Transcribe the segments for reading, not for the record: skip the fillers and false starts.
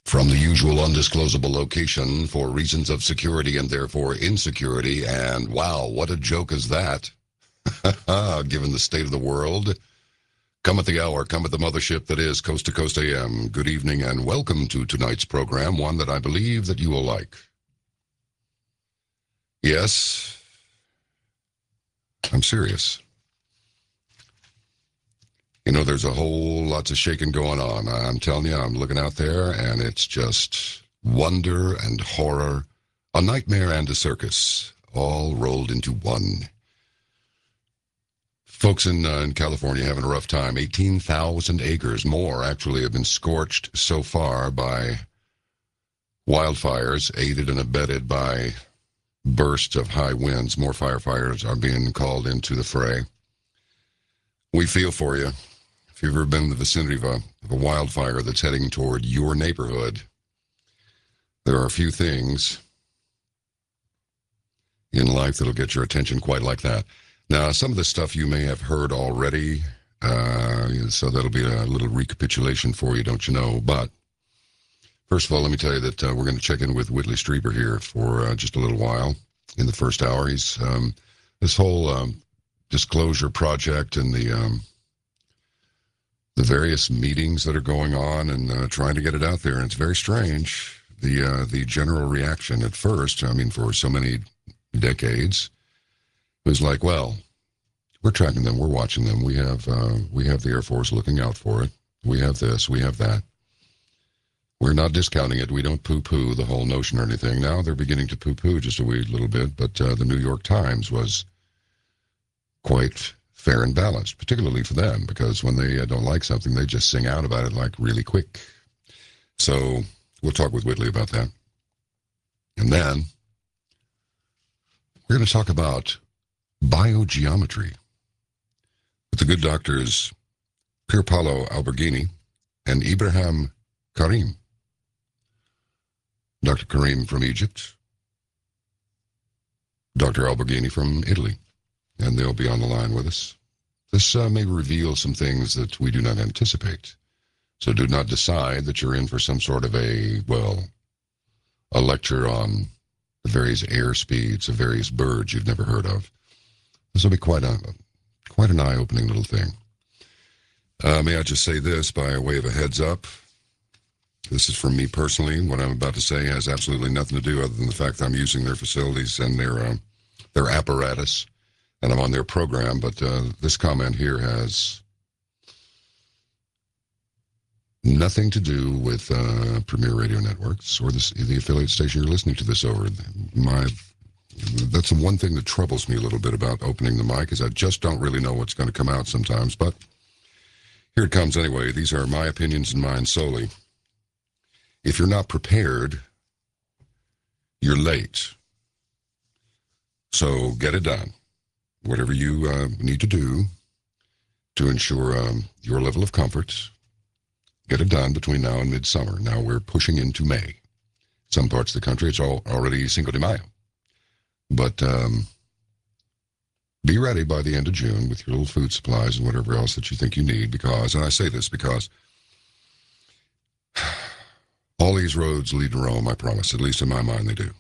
from the usual undisclosable location for reasons of security and therefore insecurity. And wow, what a joke is that? Given the state of the world. Come at the hour, come at the mothership that is Coast to Coast AM. Good evening and welcome to tonight's program, one that I believe that you will like. Yes, I'm serious. You know, there's a whole lots of shaking going on. I'm telling you, I'm looking out there, and it's just wonder and horror, a nightmare and a circus, all rolled into one. Folks in California having a rough time. 18,000 acres, more actually, have been scorched so far by wildfires, aided and abetted by bursts of high winds. More firefighters are being called into the fray. We feel for you. If you've ever been in the vicinity of a wildfire that's heading toward your neighborhood, there are a few things in life that'll get your attention quite like that. Now, some of the stuff you may have heard already, so that'll be a little recapitulation for you, don't you know? But first of all, let me tell you that we're going to check in with Whitley Strieber here for just a little while in the first hour. He's this whole disclosure project and the various meetings that are going on and trying to get it out there. And it's very strange, the general reaction at first. I mean, for so many decades, it was like, well, we're tracking them, we're watching them. We have the Air Force looking out for it. We have this, we have that. We're not discounting it. We don't poo-poo the whole notion or anything. Now they're beginning to poo-poo just a wee little bit, but the New York Times was quite fair and balanced, particularly for them, because when they don't like something, they just sing out about it like really quick. So we'll talk with Whitley about that. And then we're going to talk about biogeometry with the good doctors Pierpaolo Alberghini and Ibrahim Karim. Dr. Karim from Egypt, Dr. Alberghini from Italy, and they'll be on the line with us. This may reveal some things that we do not anticipate, so do not decide that you're in for some sort of a lecture on the various air speeds of various birds you've never heard of. This will be quite an eye-opening little thing. May I just say this by way of a heads up? This is from me personally. What I'm about to say has absolutely nothing to do other than the fact that I'm using their facilities and their apparatus, and I'm on their program. But this comment here has nothing to do with Premier Radio Networks or the affiliate station you're listening to this over. That's the one thing that troubles me a little bit about opening the mic, is I just don't really know what's going to come out sometimes. But here it comes anyway. These are my opinions and mine solely. If you're not prepared, you're late. So get it done. Whatever you need to do to ensure your level of comfort, get it done between now and midsummer. Now we're pushing into May. Some parts of the country, it's already Cinco de Mayo. But be ready by the end of June with your little food supplies and whatever else that you think you need, because, and I say this because all these roads lead to Rome, I promise. At least in my mind, they do.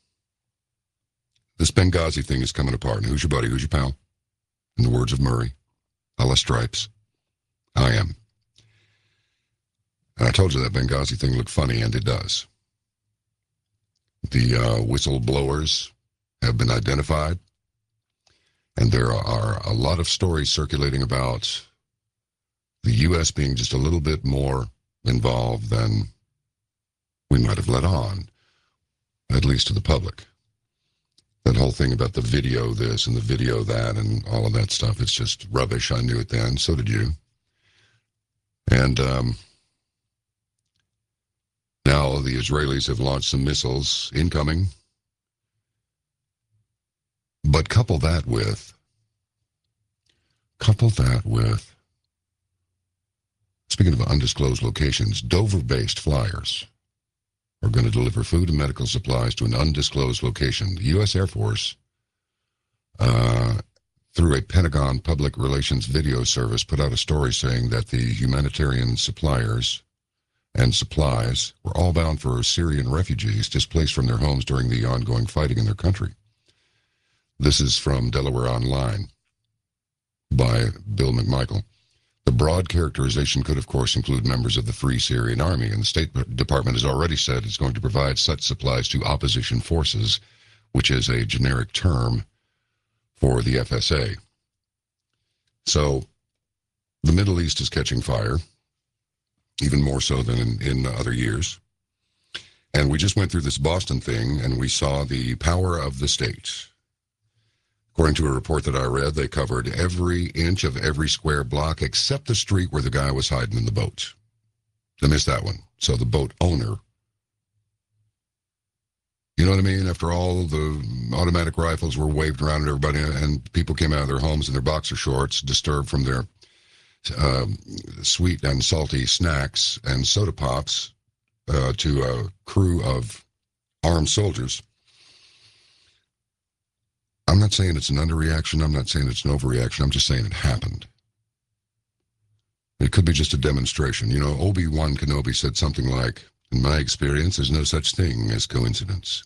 This Benghazi thing is coming apart. And who's your buddy? Who's your pal? In the words of Murray, a la Stripes, I am. And I told you that Benghazi thing looked funny, and it does. The whistleblowers have been identified, and there are a lot of stories circulating about the U.S. being just a little bit more involved than we might have let on, at least to the public. That whole thing about the video this and the video that and all of that stuff, it's just rubbish. I knew it then. So did you. And now the Israelis have launched some missiles incoming. But couple that with, speaking of undisclosed locations, Dover-based flyers are going to deliver food and medical supplies to an undisclosed location. The U.S. Air Force, through a Pentagon Public Relations video service, put out a story saying that the humanitarian suppliers and supplies were all bound for Syrian refugees displaced from their homes during the ongoing fighting in their country. This is from Delaware Online by Bill McMichael. The broad characterization could, of course, include members of the Free Syrian Army, and the State Department has already said it's going to provide such supplies to opposition forces, which is a generic term for the FSA. So the Middle East is catching fire, even more so than in other years. And we just went through this Boston thing, and we saw the power of the state. According to a report that I read, they covered every inch of every square block except the street where the guy was hiding in the boat. They missed that one. So the boat owner, you know what I mean? After all the automatic rifles were waved around at everybody and people came out of their homes in their boxer shorts, disturbed from their sweet and salty snacks and soda pops to a crew of armed soldiers. I'm not saying it's an underreaction. I'm not saying it's an overreaction. I'm just saying it happened. It could be just a demonstration. You know, Obi-Wan Kenobi said something like, in my experience, there's no such thing as coincidence.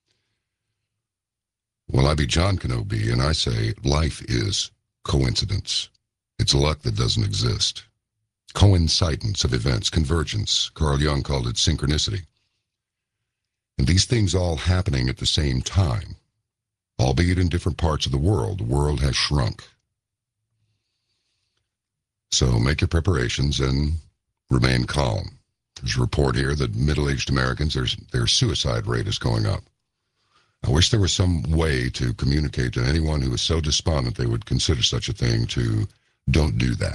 Well, I be John Kenobi, and I say life is coincidence. It's luck that doesn't exist. Coincidence of events, convergence. Carl Jung called it synchronicity. And these things all happening at the same time, albeit in different parts of the world has shrunk. So make your preparations and remain calm. There's a report here that middle-aged Americans, their suicide rate is going up. I wish there was some way to communicate to anyone who is so despondent they would consider such a thing to don't do that.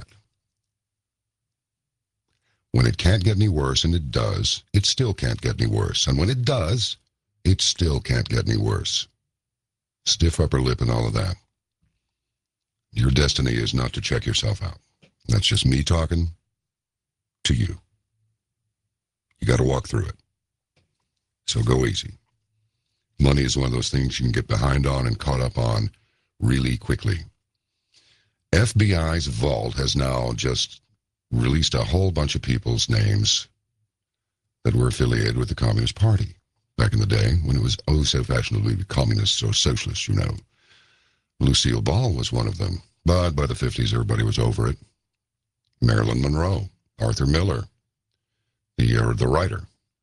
When it can't get any worse, and it does, it still can't get any worse. And when it does, it still can't get any worse. Stiff upper lip and all of that. Your destiny is not to check yourself out. That's just me talking to you. You got to walk through it. So go easy. Money is one of those things you can get behind on and caught up on really quickly. FBI's vault has now just released a whole bunch of people's names that were affiliated with the Communist Party back in the day when it was oh so fashionable to be communists or socialists, you know. Lucille Ball was one of them, but by the 50s everybody was over it. Marilyn Monroe, Arthur Miller, the writer.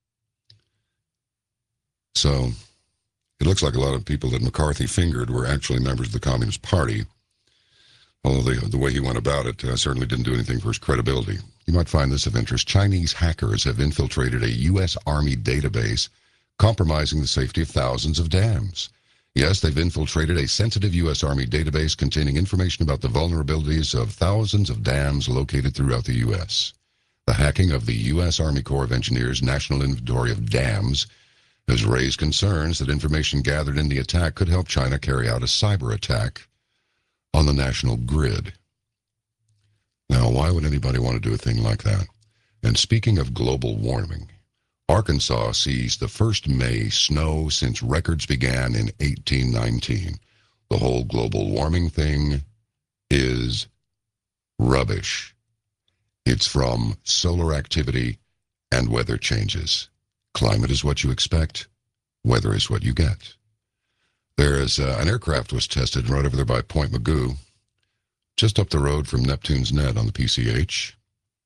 So it looks like a lot of people that McCarthy fingered were actually members of the Communist Party, although the way he went about it certainly didn't do anything for his credibility. You might find this of interest. Chinese hackers have infiltrated a U.S. Army database, compromising the safety of thousands of dams. Yes, they've infiltrated a sensitive U.S. Army database containing information about the vulnerabilities of thousands of dams located throughout the U.S. The hacking of the U.S. Army Corps of Engineers' National Inventory of Dams has raised concerns that information gathered in the attack could help China carry out a cyber attack on the national grid. Now, why would anybody want to do a thing like that? And speaking of global warming, Arkansas sees the first May snow since records began in 1819. The whole global warming thing is rubbish. It's from solar activity and weather changes. Climate is what you expect. Weather is what you get. There's an aircraft was tested right over there by Point Mugu, just up the road from Neptune's Net on the PCH.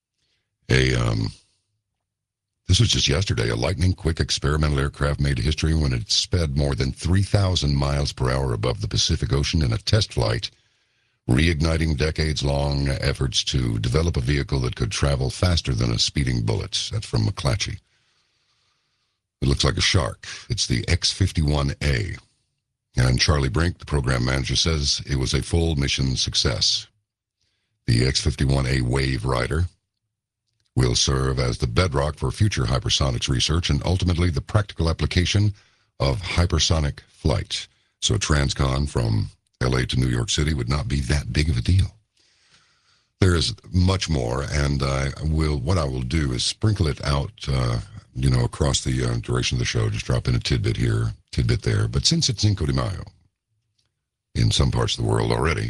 This was just yesterday. A lightning-quick experimental aircraft made history when it sped more than 3,000 miles per hour above the Pacific Ocean in a test flight, reigniting decades-long efforts to develop a vehicle that could travel faster than a speeding bullet. That's from McClatchy. It looks like a shark. It's the X-51A. And Charlie Brink, the program manager, says it was a full mission success. The X-51A Wave Rider will serve as the bedrock for future hypersonics research and ultimately the practical application of hypersonic flight. So Transcon from LA to New York City would not be that big of a deal. There is much more, and what I will do is sprinkle it out, across the duration of the show, just drop in a tidbit here, tidbit there. But since it's Cinco de Mayo in some parts of the world already,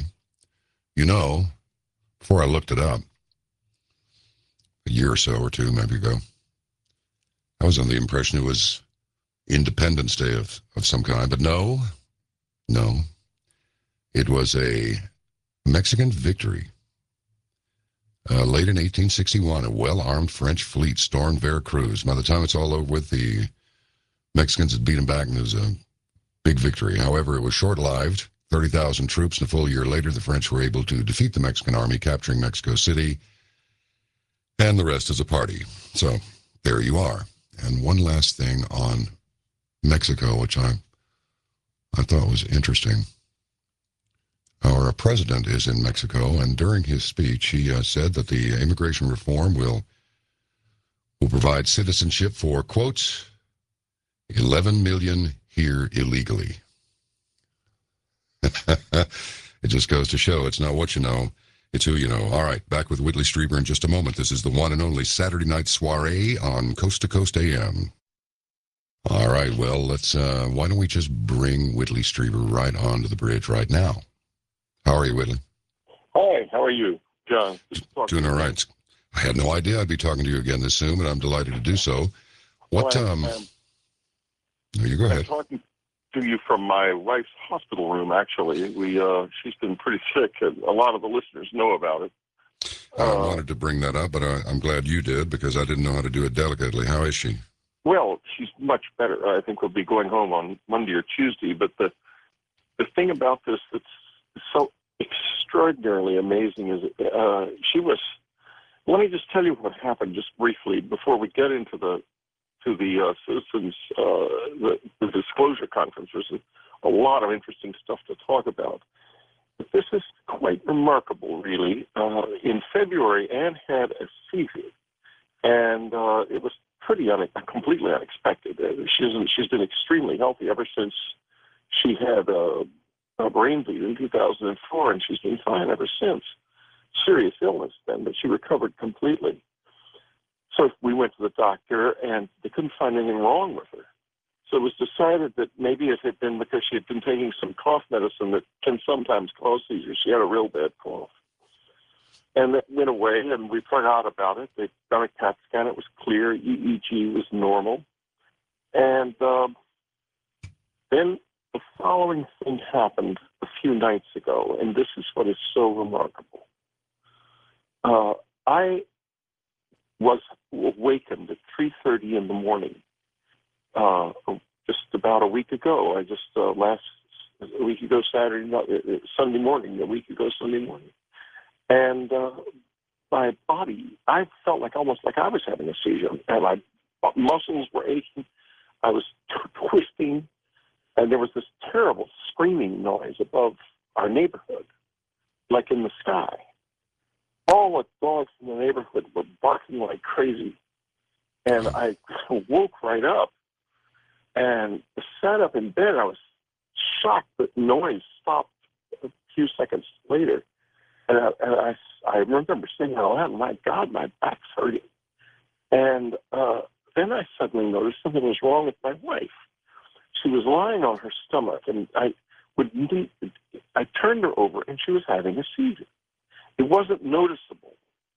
before I looked it up, a year or so or two maybe ago, was under the impression it was Independence Day of some kind, but no. It was a Mexican victory. Late in 1861, a well-armed French fleet stormed Veracruz. By the time it's all over with, the Mexicans had beat them back, and it was a big victory. However, it was short-lived. 30,000 troops, and a full year later, the French were able to defeat the Mexican army, capturing Mexico City, and the rest is a party. So, there you are. And one last thing on Mexico, which I thought was interesting. Our president is in Mexico, and during his speech, he said that the immigration reform will provide citizenship for, quote, 11 million here illegally. It just goes to show it's not what you know, it's who you know. All right, back with Whitley Strieber in just a moment. This is the one and only Saturday Night Soiree on Coast to Coast AM. All right, well, let's, why don't we just bring Whitley Strieber right onto the bridge right now? How are you, Whitley? Hi, how are you, John? Doing all right. I had no idea I'd be talking to you again this soon, but I'm delighted to do so. What, no, you go ahead. I'm talking to you from my wife's hospital room, actually. She's been pretty sick, and a lot of the listeners know about it. I wanted to bring that up, but I'm glad you did, because I didn't know how to do it delicately. How is she? Well, she's much better. I think we'll be going home on Monday or Tuesday, but the thing about this that's so extraordinarily amazing is she was. Let me just tell you what happened just briefly before we get into the citizens the disclosure conference. There's a lot of interesting stuff to talk about. But this is quite remarkable, really. In February, Anne had a seizure, and it was completely unexpected. She's been extremely healthy ever since she had a brain bleed in 2004, and she's been fine ever since. Serious illness then, but she recovered completely. So we went to the doctor, and they couldn't find anything wrong with her. So it was decided that maybe it had been because she had been taking some cough medicine that can sometimes cause seizures. She had a real bad cough. And that went away, and we forgot about it. They done a CAT scan. It was clear. EEG was normal. And then the following thing happened a few nights ago, and this is what is so remarkable. I was awakened at 3:30 in the morning just about a week ago. A week ago Sunday morning, and my body, I felt almost like I was having a seizure, and my muscles were aching. I was twisting, and there was this terrible screaming noise above our neighborhood, like in the sky. All the dogs in the neighborhood were barking like crazy, and I woke right up and sat up in bed. I was shocked that noise stopped a few seconds later. And I remember saying out loud, "My God, my back's hurting." And then I suddenly noticed something was wrong with my wife. She was lying on her stomach, and I turned her over, and she was having a seizure. It wasn't noticeable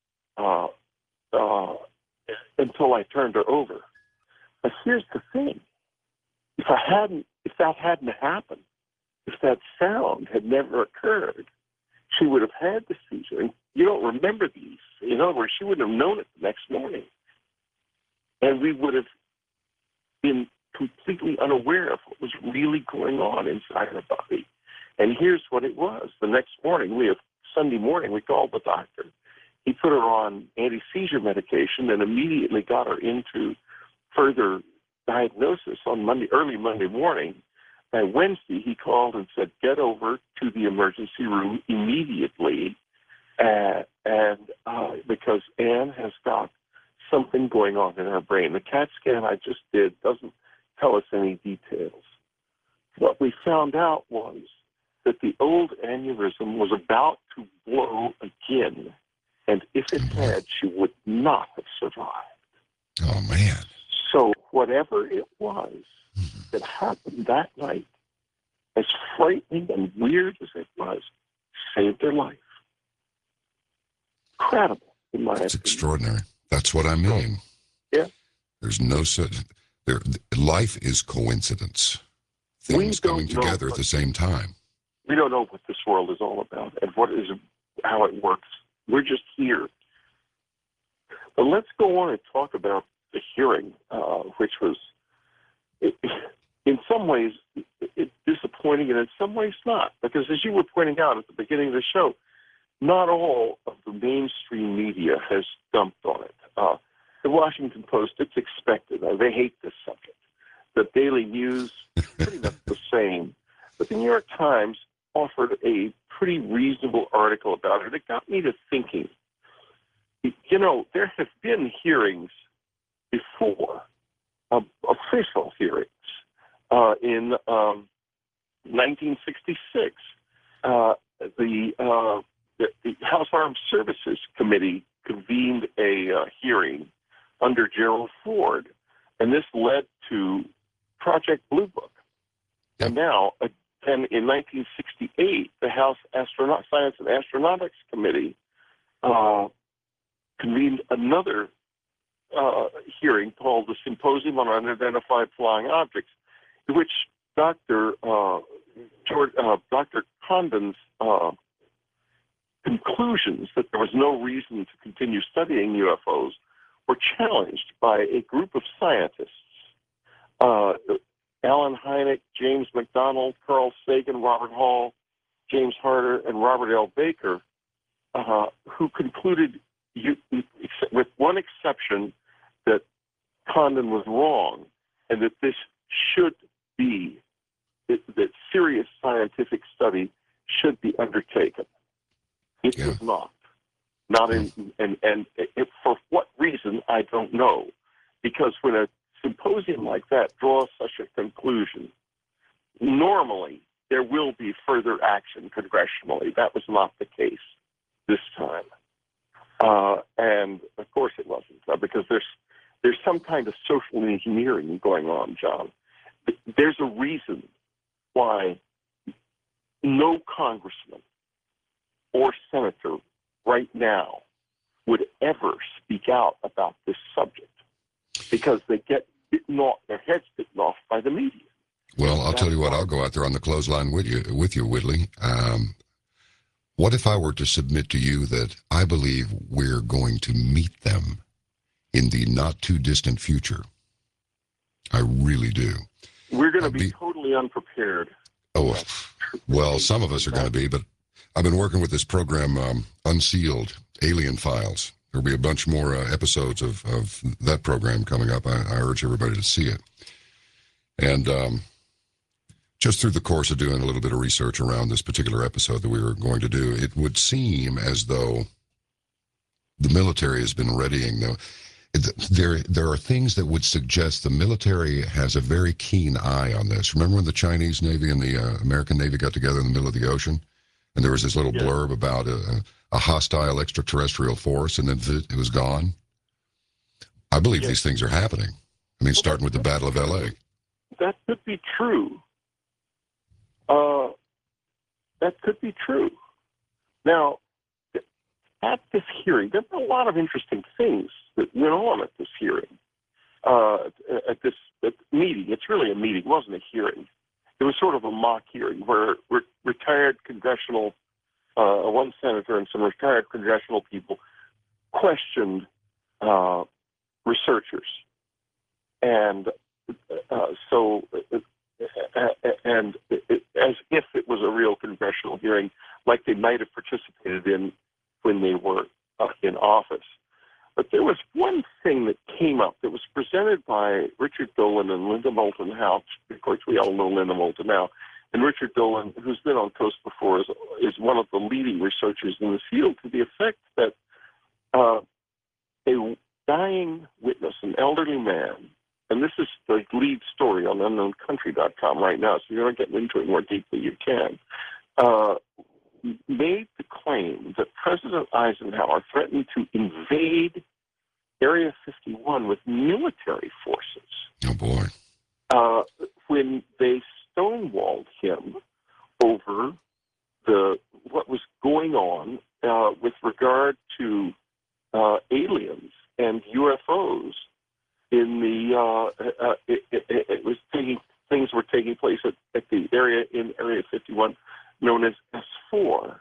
until I turned her over. But here's the thing: if that hadn't happened, if that sound had never occurred, she would have had the seizure. And you don't remember these. In other words, she wouldn't have known it the next morning. And we would have been completely unaware of what was really going on inside her body. And here's what it was. The next morning, Sunday morning, we called the doctor. He put her on anti-seizure medication and immediately got her into further diagnosis on early Monday morning. And Wednesday, he called and said, "Get over to the emergency room immediately," because Anne has got something going on in her brain. The CAT scan I just did doesn't tell us any details. What we found out was that the old aneurysm was about to blow again, and if it had, she would not have survived. Oh, man. So whatever it was that happened that night, as frightening and weird as it was, saved her life. Incredible, in my opinion. It's extraordinary. That's what I mean. Yeah. There's no such. There, life is coincidence. Things coming together at the same time. We don't know what this world is all about and how it works. We're just here. But let's go on and talk about the hearing, which was, in some ways, disappointing, and in some ways not. Because as you were pointing out at the beginning of the show, not all of the mainstream media has dumped on it. The Washington Post, it's expected. They hate this subject. The Daily News, pretty much the same. But the New York Times offered a pretty reasonable article about it. It got me to thinking, you know, there have been hearings before, official hearings, in 1966. The House Armed Services Committee convened a hearing under Gerald Ford, and this led to Project Blue Book. And now, again, in 1968, the House Science and Astronautics Committee convened another hearing called the Symposium on Unidentified Flying Objects, in which Dr. Condon's conclusions that there was no reason to continue studying UFOs were challenged by a group of scientists. Alan Hynek, James McDonald, Carl Sagan, Robert Hall, James Harder, and Robert L. Baker, who concluded, with one exception, that Condon was wrong and that this should be, that serious scientific study should be undertaken. It was not. Not in, and for what reason, I don't know. Because when a symposium like that draws such a conclusion, normally there will be further action congressionally. That was not the case this time. And of course it wasn't, because there's some kind of social engineering going on, John. There's a reason why no congressman or senator right now would ever speak out about this subject, because they get bitten off, their heads bitten off by the media. Well, I'll tell you what, I'll go out there on the clothesline with you, Whitley. What if I were to submit to you that I believe we're going to meet them in the not too distant future? I really do. We're going to be totally unprepared. Oh, well, some of us are going to be, but I've been working with this program, Unsealed Alien Files. There'll be a bunch more episodes of that program coming up. I urge everybody to see it. And just through the course of doing a little bit of research around this particular episode that we were going to do, it would seem as though the military has been readying. There are things that would suggest the military has a very keen eye on this. Remember when the Chinese Navy and the American Navy got together in the middle of the ocean? And there was this little blurb about a hostile extraterrestrial force, and then it was gone. I believe these things are happening. I mean, starting with the Battle of L.A. That could be true. That could be true. Now, at this hearing, there were a lot of interesting things that went on at this hearing. At this meeting, it's really a meeting, it wasn't a hearing. It was sort of a mock hearing where retired congressional, one senator and some retired congressional people questioned researchers. And as if it was a real congressional hearing, like they might have participated in when they were in office. But there was one thing that came up that was presented by Richard Dolan and Linda Moulton Howe. Of course, we all know Linda Moulton now. And Richard Dolan, who's been on Coast before, is one of the leading researchers in this field, to the effect that a dying witness, an elderly man, and this is the lead story on unknowncountry.com right now, so if you want to get into it more deeply, you can, made the claim that President Eisenhower threatened to invade Area 51 with military forces. Oh, boy. When they stonewalled him over what was going on with regard to aliens and UFOs in it was things were taking place at the area in Area 51 known as S4.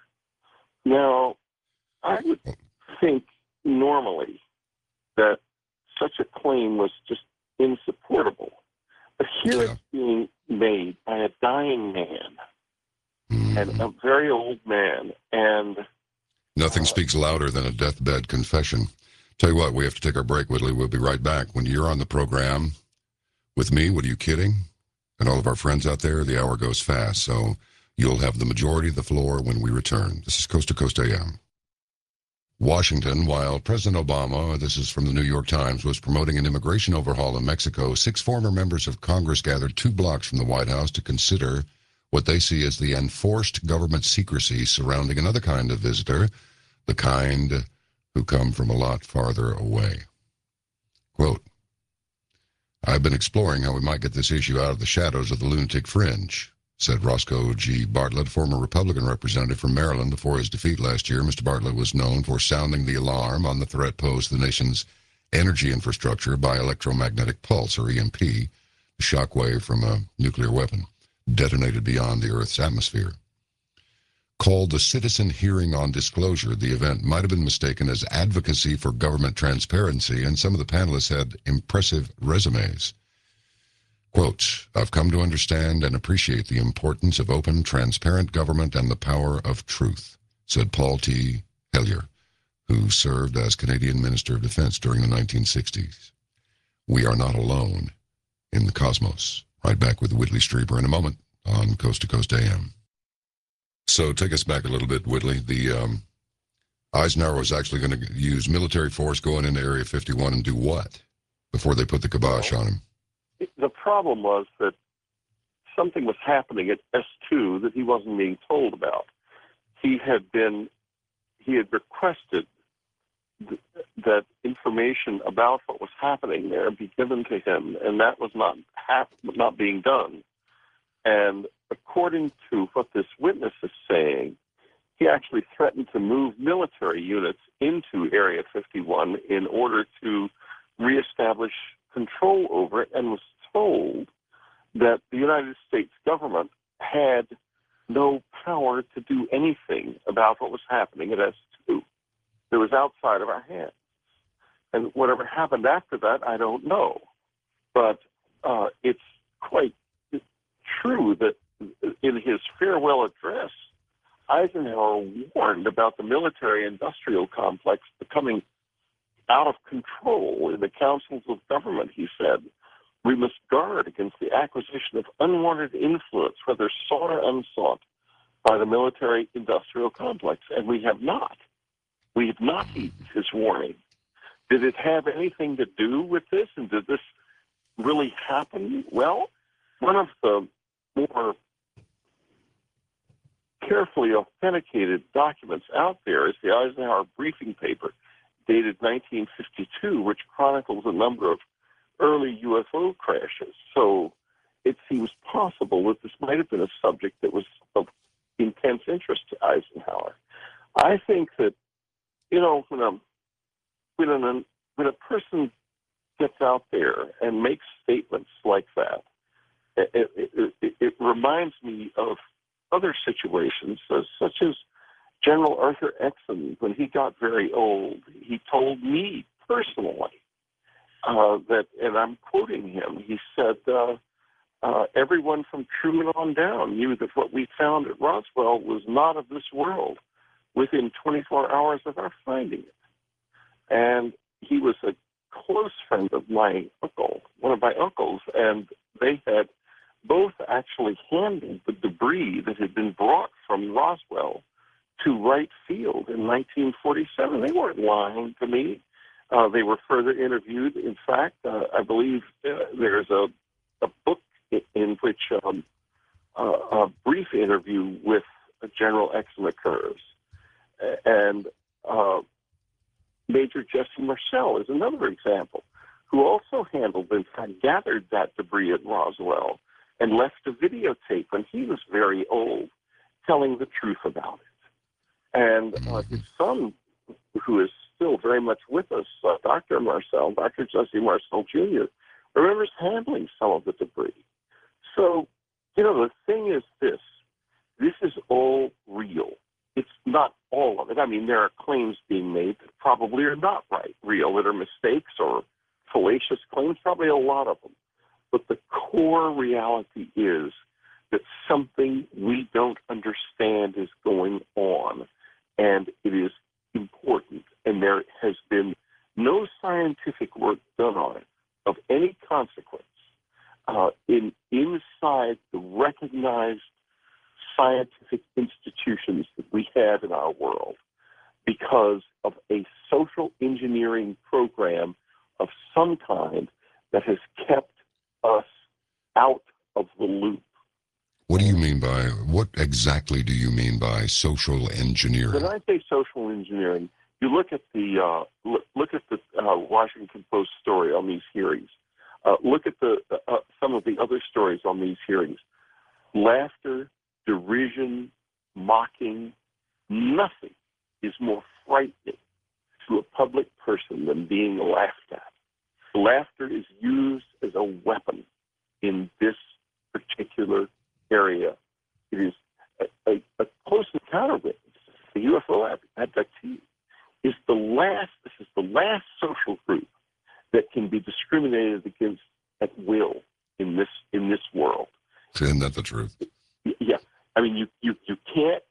Now, I would think normally that such a claim was just insupportable. But here it's being made by a dying man, and a very old man, and nothing speaks louder than a deathbed confession. Tell you what, we have to take our break, Whitley. We'll be right back. When you're on the program with me, what are you kidding? And all of our friends out there, the hour goes fast, so you'll have the majority of the floor when we return. This is Coast to Coast AM. Washington, while President Obama, this is from the New York Times, was promoting an immigration overhaul in Mexico, 6 former members of Congress gathered 2 blocks from the White House to consider what they see as the enforced government secrecy surrounding another kind of visitor, the kind who come from a lot farther away. Quote, I've been exploring how we might get this issue out of the shadows of the lunatic fringe, said Roscoe G. Bartlett, former Republican representative from Maryland before his defeat last year. Mr. Bartlett was known for sounding the alarm on the threat posed to the nation's energy infrastructure by electromagnetic pulse, or EMP, the shockwave from a nuclear weapon, detonated beyond the Earth's atmosphere. Called the Citizen Hearing on Disclosure, the event might have been mistaken as advocacy for government transparency, and some of the panelists had impressive resumes. Quote, I've come to understand and appreciate the importance of open, transparent government and the power of truth, said Paul T. Hellyer, who served as Canadian Minister of Defense during the 1960s. We are not alone in the cosmos. Right back with Whitley Strieber in a moment on Coast to Coast AM. So take us back a little bit, Whitley. The Eisenhower was actually going to use military force going into Area 51 and do what before they put the kibosh on him? The problem was that something was happening at S2 that he wasn't being told about. He had requested that information about what was happening there be given to him, and that was not being done. And according to what this witness is saying, he actually threatened to move military units into Area 51 in order to reestablish control over it, and was told that the United States government had no power to do anything about what was happening at S2. It was outside of our hands. And whatever happened after that, I don't know. But it's quite true that in his farewell address, Eisenhower warned about the military-industrial complex becoming out of control in the councils of government. He said, we must guard against the acquisition of unwanted influence, whether sought or unsought, by the military-industrial complex. And we have not. We have not heeded his warning. Did it have anything to do with this? And did this really happen? Well, one of the more carefully authenticated documents out there is the Eisenhower briefing paper, dated 1952, which chronicles a number of early UFO crashes. So it seems possible that this might have been a subject that was of intense interest to Eisenhower. I think that, you know, when a person gets out there and makes statements like that, it reminds me of other situations, such as General Arthur Exum. When he got very old, he told me personally that, and I'm quoting him, he said, everyone from Truman on down knew that what we found at Roswell was not of this world within 24 hours of our finding it. And he was a close friend of my uncle, one of my uncles, and they had both actually handled the debris that had been brought from Roswell to Wright Field in 1947. They weren't lying to me. They were further interviewed. In fact, I believe there's a book in which a brief interview with General Exum occurs. And Major Jesse Marcel is another example, who also handled, in fact, gathered that debris at Roswell and left a videotape when he was very old, telling the truth about it. And his son, who is still very much with us, Dr. Marcel, Dr. Jesse Marcel Jr., remembers handling some of the debris. So, the thing is this is all real. It's not all of it. I mean, there are claims being made that probably are not real, that are mistakes or fallacious claims, probably a lot of them. But the core reality is that something we don't understand is going on, and it is important. And there has been no scientific work done on it of any consequence inside the recognized scientific institutions that we have in our world because of a social engineering program of some kind that has kept us out of the loop. What exactly do you mean by social engineering? When I say social engineering, you look at the Washington Post story on these hearings. Look at some of the other stories on these hearings. Laughter, derision, mocking, nothing is more frightening to a public person than being laughed at. Laughter is used as a weapon in this particular area. It is a close encounter witness, the UFO abductee, this is the last social group that can be discriminated against at will in this world. Isn't that the truth? Yeah, I mean, you can't.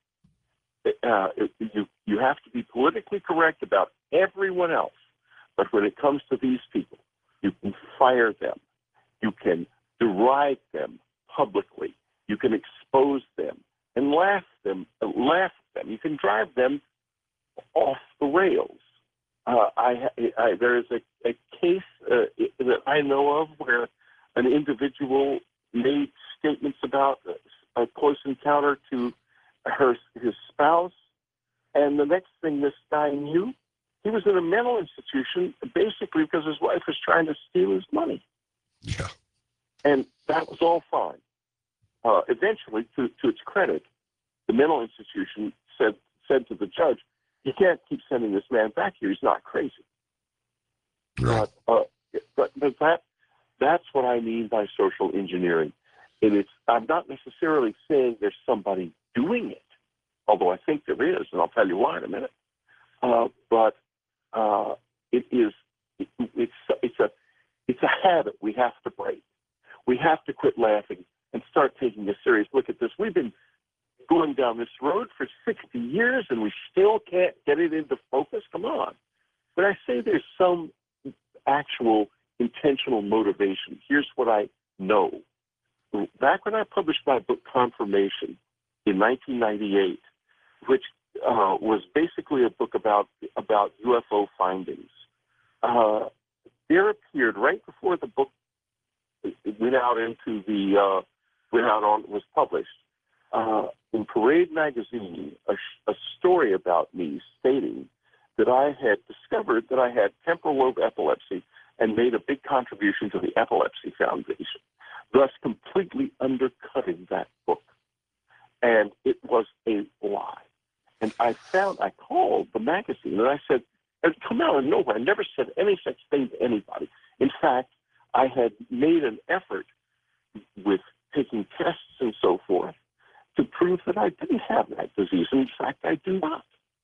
You have to be politically correct about everyone else, but when it comes to these people, you can fire them, you can deride them publicly, you can expose them and laugh at them. You can drive them off the rails. There is a case that I know of where an individual made statements about a close encounter to his spouse, and the next thing this guy knew, he was in a mental institution basically because his wife was trying to steal his money. Yeah. And that was all fine. Eventually, to its credit, the mental institution said to the judge, "You can't keep sending this man back here. He's not crazy." Right. But that's what I mean by social engineering. And I'm not necessarily saying there's somebody doing it, although I think there is, and I'll tell you why in a minute. But it's a habit we have to break. We have to quit laughing and start taking a serious look at this. We've been going down this road for 60 years, and we still can't get it into focus. Come on. When I say there's some actual intentional motivation, here's what I know. Back when I published my book, Confirmation, in 1998, which was basically a book about UFO findings, there appeared right before the book was published, in Parade magazine, a story about me stating that I had discovered that I had temporal lobe epilepsy and made a big contribution to the Epilepsy Foundation, thus completely undercutting that book. And it was a lie. And I called the magazine and I said, it come out of nowhere. I never said any such thing to anybody. In fact, I had made an effort with taking tests and so forth to prove that I didn't have that disease. In fact, I do not.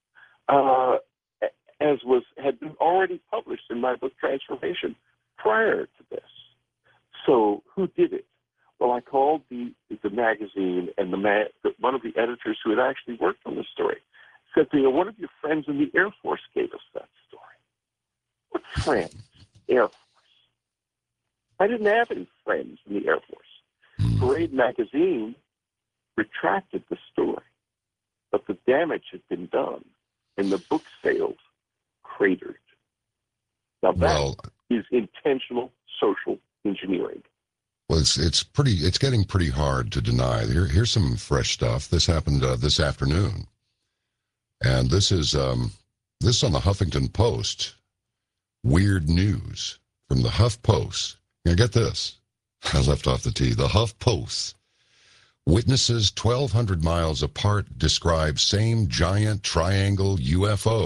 As had been already published in my book Transformation prior to this. So who did it? Well, I called the magazine, and one of the editors who had actually worked on the story said to me, one of your friends in the Air Force gave us that story. What friends? Air Force. I didn't have any friends in the Air Force. Parade magazine retracted the story, but the damage had been done, and the book sales cratered. Now that is intentional social engineering. Well, it's getting pretty hard to deny. Here's some fresh stuff. This happened this afternoon, and this is on the Huffington Post. Weird news from the Huff Post. Now get this. I left off the T. The Huff Post. Witnesses 1,200 miles apart describe same giant triangle UFO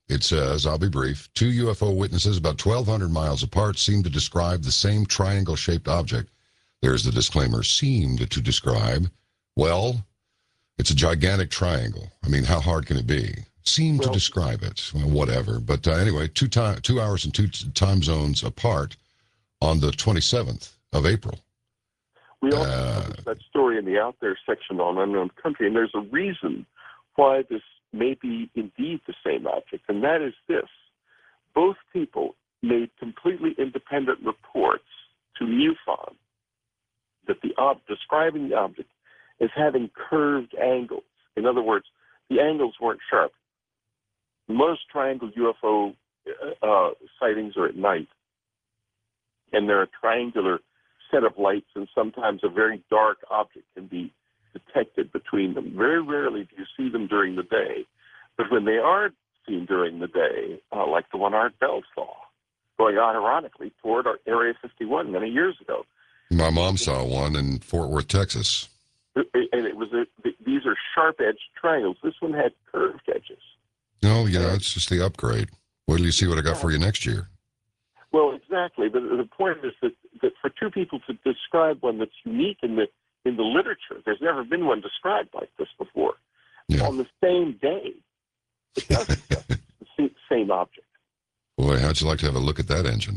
It says, I'll be brief, two UFO witnesses about 1,200 miles apart seem to describe the same triangle-shaped object. There's the disclaimer, seemed to describe. Well, it's a gigantic triangle. I mean, how hard can it be? Seemed to describe it. Well, whatever. But anyway, 2 hours and 2 time zones apart on the 27th of April. We also published that story in the Out There section on Unknown Country, and there's a reason why this may be indeed the same object, and that is this. Both people made completely independent reports to MUFON that describing the object as having curved angles. In other words, the angles weren't sharp. Most triangle UFO sightings are at night, and they're a triangular set of lights, and sometimes a very dark object can be detected between them. Very rarely do you see them during the day, but when they are seen during the day, like the one Art Bell saw, going on ironically toward Area 51 many years ago. My mom saw one in Fort Worth, Texas. And it was these are sharp-edged triangles. This one had curved edges. No, it's just the upgrade. Wait till you see what I got for you next year. Well, exactly. But the point is that for two people to describe one that's unique in the literature, there's never been one described like this before. Yeah. On the same day, it doesn't the same object. Boy, how'd you like to have a look at that engine?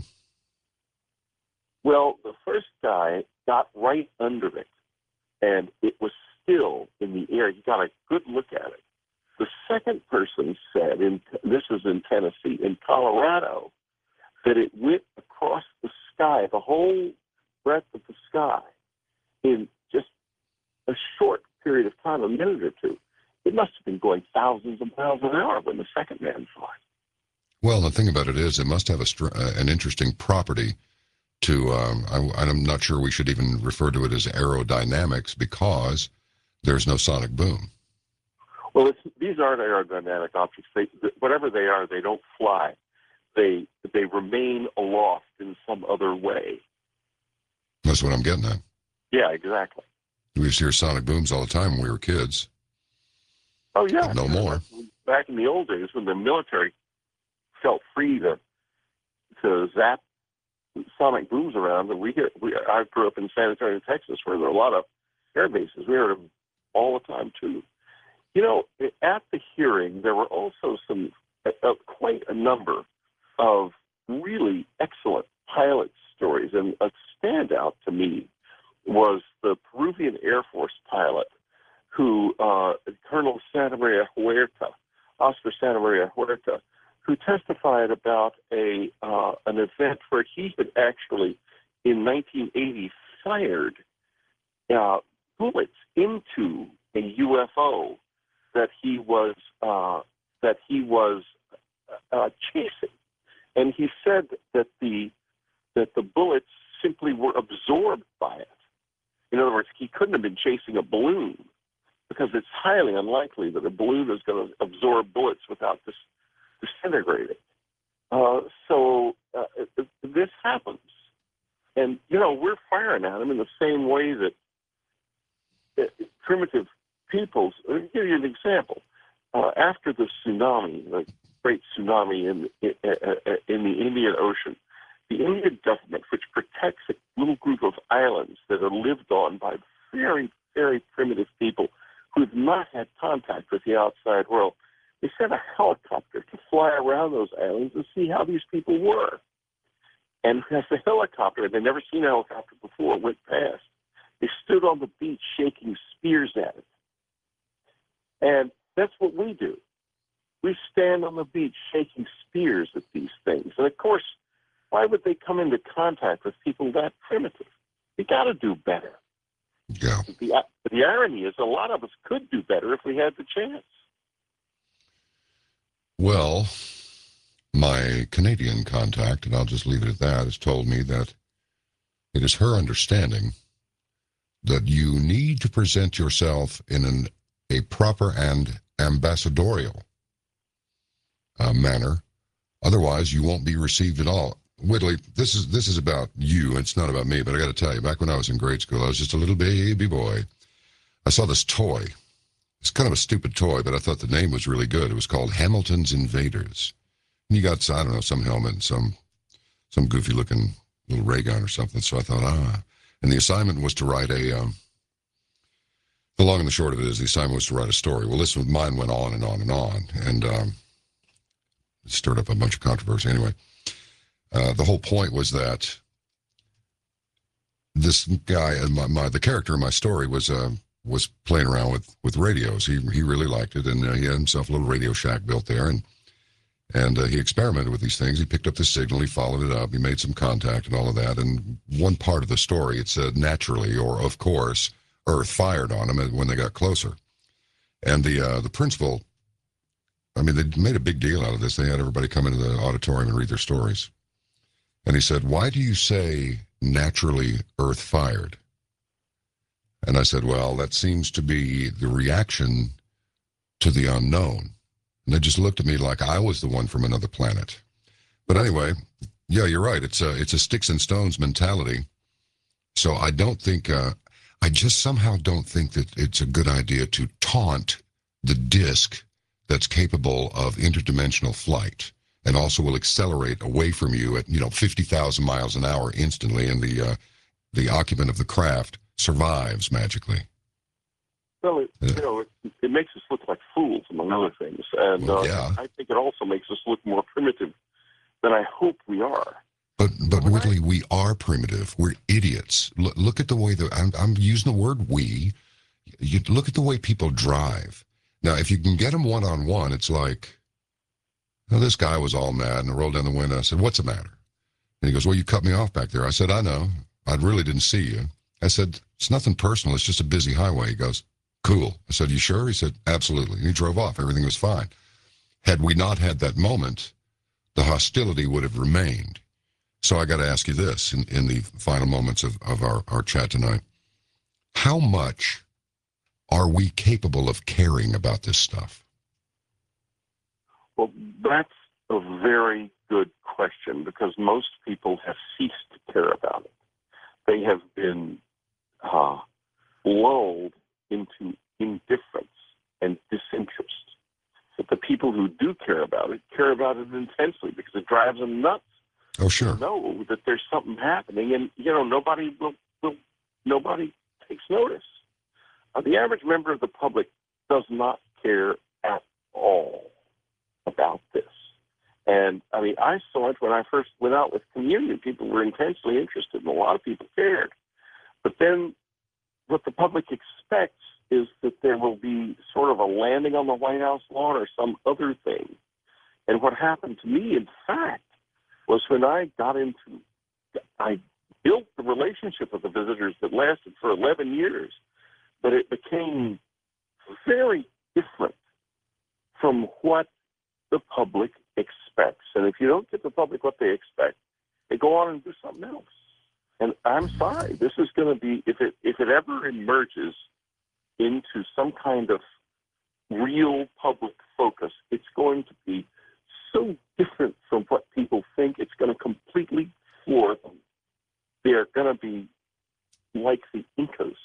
Well, the first guy got right under it, and it was still in the air. He got a good look at it. The second person said, this is in Tennessee, in Colorado, that it went across the sky, the whole breadth of the sky, in just a short period of time, a minute or two. It must have been going thousands of miles an hour when the second man saw it. Well, the thing about it is it must have an interesting property to, I'm not sure we should even refer to it as aerodynamics because there's no sonic boom. Well, these aren't aerodynamic objects. Whatever they are, they don't fly. They remain aloft in some other way. That's what I'm getting at. Yeah, exactly. We used to hear sonic booms all the time when we were kids. Oh, yeah. But no more. Back in the old days when the military felt free to zap sonic booms around, and I grew up in San Antonio, Texas, where there are a lot of air bases. We heard them all the time, too. At the hearing, there were also quite a number of really excellent pilot stories, and a standout to me was the Peruvian Air Force pilot who, Colonel Oscar Santa Maria Huerta, who testified about an event where he had actually, in 1980, fired bullets into a UFO that he was chasing, and he said that the bullets simply were absorbed by it. In other words, he couldn't have been chasing a balloon because it's highly unlikely that a balloon is going to absorb bullets without disintegrating. So this happens, and we're firing at them in the same way that primitive peoples. I'll give you an example. After the tsunami, the great tsunami in the Indian Ocean, the Indian government, which protects a little group of islands that are lived on by very, very primitive people who have not had contact with the outside world, they sent a helicopter to fly around those islands and see how these people were. And as the helicopter, they'd never seen a helicopter before, went past, they stood on the beach shaking spears at it. And that's what we do. We stand on the beach shaking spears at these things. And of course, why would they come into contact with people that primitive? We got to do better. Yeah. The irony is a lot of us could do better if we had the chance. Well, my Canadian contact, and I'll just leave it at that, has told me that it is her understanding that you need to present yourself in a proper and ambassadorial manner. Otherwise, you won't be received at all. Whitley, this is about you. It's not about me, but I got to tell you, back when I was in grade school, I was just a little baby boy. I saw this toy. It's kind of a stupid toy, but I thought the name was really good. It was called Hamilton's Invaders. And you got, I don't know, some helmet and some goofy looking little ray gun or something. So I thought, And the assignment was to write the long and the short of it is the assignment was to write a story. Well, this with mine went on and on and on, and it stirred up a bunch of controversy. Anyway, the whole point was that this guy, the character in my story was playing around with radios. He really liked it, and he had himself a little Radio Shack built there, and he experimented with these things. He picked up the signal, he followed it up, he made some contact and all of that. And one part of the story, it said naturally, or of course, Earth fired on him when they got closer. And the principal, I mean, they made a big deal out of this. They had everybody come into the auditorium and read their stories. And he said, "Why do you say naturally Earth fired?" And I said, "Well, that seems to be the reaction to the unknown." And they just looked at me like I was the one from another planet. But anyway, yeah, you're right. It's a sticks and stones mentality. So I don't think, I just somehow don't think that it's a good idea to taunt the disk that's capable of interdimensional flight and also will accelerate away from you at 50,000 miles an hour instantly, and the occupant of the craft survives magically. Well, it makes us look like fools, among other things. And yeah. I think it also makes us look more primitive than I hope we are. But Whitley, we are primitive. We're idiots. Look at the way that I'm using the word we. You look at the way people drive. Now, if you can get them one-on-one, it's like, this guy was all mad, and I rolled down the window. I said, "What's the matter?" And he goes, "Well, you cut me off back there." I said, "I know. I really didn't see you." I said, "It's nothing personal. It's just a busy highway." He goes, "Cool." I said, "You sure?" He said, "Absolutely." And he drove off. Everything was fine. Had we not had that moment, the hostility would have remained. So I got to ask you this in the final moments of our chat tonight. How much are we capable of caring about this stuff? Well, that's a very good question, because most people have ceased to care about it. They have been lulled into indifference and disinterest. But the people who do care about it intensely, because it drives them nuts. Oh, sure. To know that there's something happening, and nobody takes notice. The average member of the public does not care at all about this. And I mean, I saw it when I first went out with Communion. People were intensely interested, and a lot of people cared. But then what the public expects is that there will be sort of a landing on the White House lawn or some other thing. And what happened to me, in fact, was when I built the relationship with the visitors that lasted for 11 years, but it became very different from what the public expects. And if you don't give the public what they expect, they go on and do something else. And I'm sorry, this is going to be, if it ever emerges into some kind of real public focus, it's going to be so different from what people think. It's going to completely floor them. They're going to be like the Incas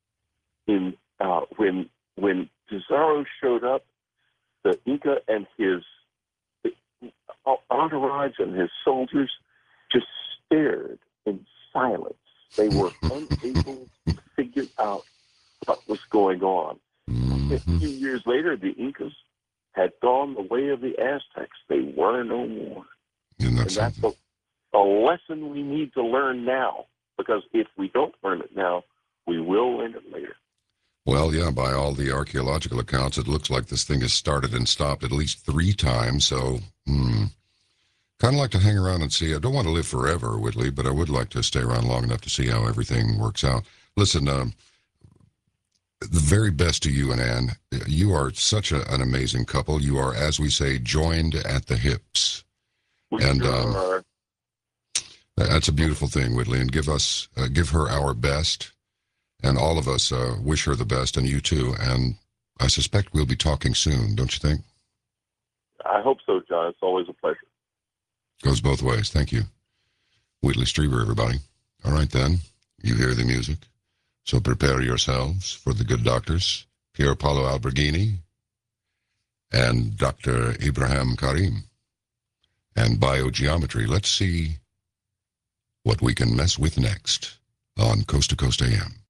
when Pizarro showed up. The Inca and his entourage and his soldiers just stared in silence. They were unable to figure out what was going on. Mm-hmm. A few years later, the Incas had gone the way of the Aztecs. They were no more. And that's a lesson we need to learn now, because if we don't learn it now, we will learn it later. Well, yeah, by all the archaeological accounts, it looks like this thing has started and stopped at least 3 times. So, kind of like to hang around and see. I don't want to live forever, Whitley, but I would like to stay around long enough to see how everything works out. Listen, the very best to you and Ann. You are such an amazing couple. You are, as we say, joined at the hips. And that's a beautiful thing, Whitley. And give her our best. And all of us wish her the best, and you too. And I suspect we'll be talking soon, don't you think? I hope so, John. It's always a pleasure. Goes both ways. Thank you. Whitley Strieber, everybody. All right, then. You hear the music. So prepare yourselves for the good doctors. Pier Paolo Alberghini, and Dr. Ibrahim Karim, and biogeometry. Let's see what we can mess with next on Coast to Coast AM.